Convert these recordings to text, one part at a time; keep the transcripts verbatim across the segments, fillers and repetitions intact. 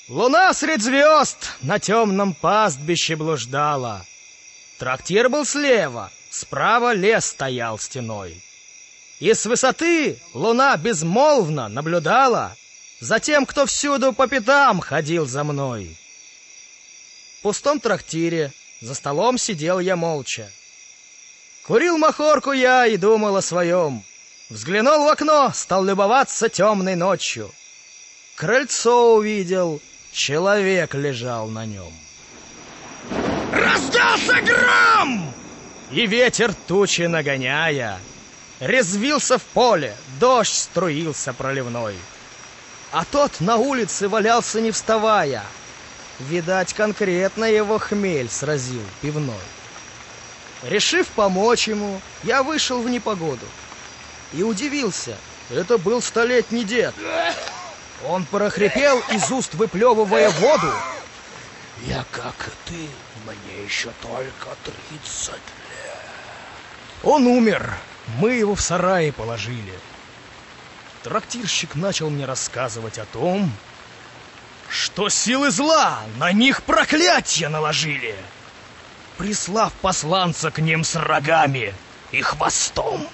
Луна средь звезд на темном пастбище блуждала. Трактир был слева, справа лес стоял стеной. И с высоты луна безмолвно наблюдала за тем, кто всюду по пятам ходил за мной. В пустом трактире за столом сидел я молча. Курил махорку я и думал о своем. Взглянул в окно, стал любоваться темной ночью. Крыльцо увидел, человек лежал на нем. Раздался гром! И ветер тучи нагоняя, резвился в поле, дождь струился проливной. А тот на улице валялся не вставая. Видать, конкретно его хмель сразил пивной. Решив помочь ему, я вышел в непогоду. И удивился, это был столетний дед. Он прохрипел, из уст выплевывая воду: «Я, как и ты, мне еще только тридцать лет». Он умер, мы его в сарае положили. Трактирщик начал мне рассказывать о том, что силы зла на них проклятие наложили, прислав посланца к ним с рогами и хвостом.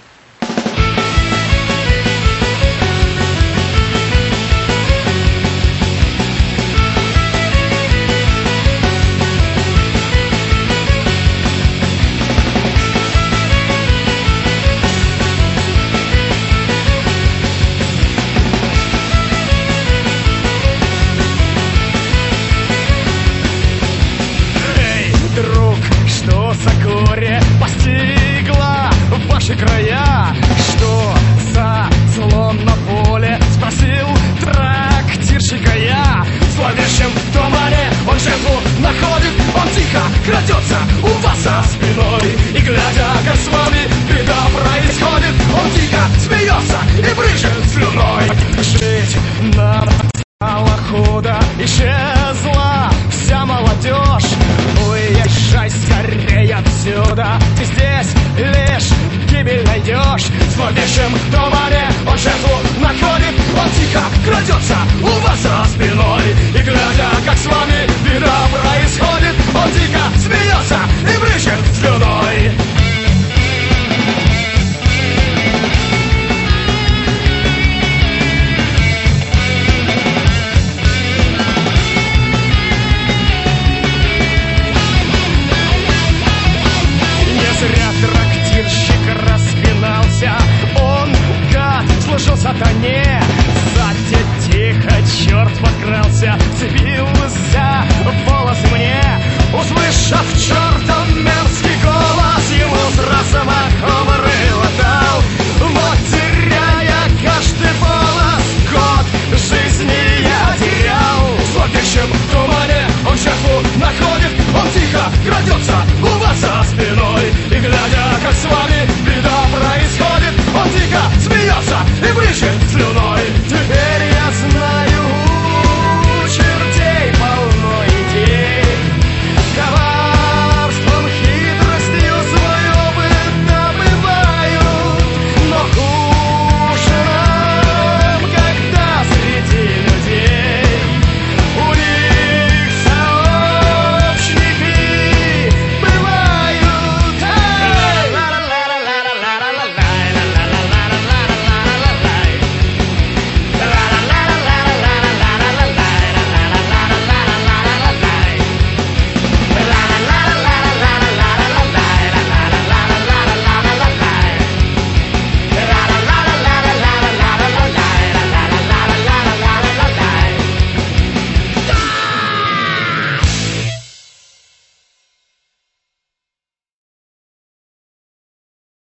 Постигла ваши края, что за злом на поле? Спросил трактирщика я. В зловещем тумане он жертву находит, он тихо крадется у вас за спиной. И глядя, как с вами беда происходит, он тихо смеется и брызжет слюной. Жить нам стало худо, исчезла вся молодежь. Уезжай скорее отсюда, ты здесь лишь гибель найдешь. В зловещем тумане он жертву находит, он тихо крадется у вас за спиной. И глядя, как с вами беда происходит, он тихо смеется и брызжет слюной. Он, гад, служил сатане. Сзади тихо, черт покрыл.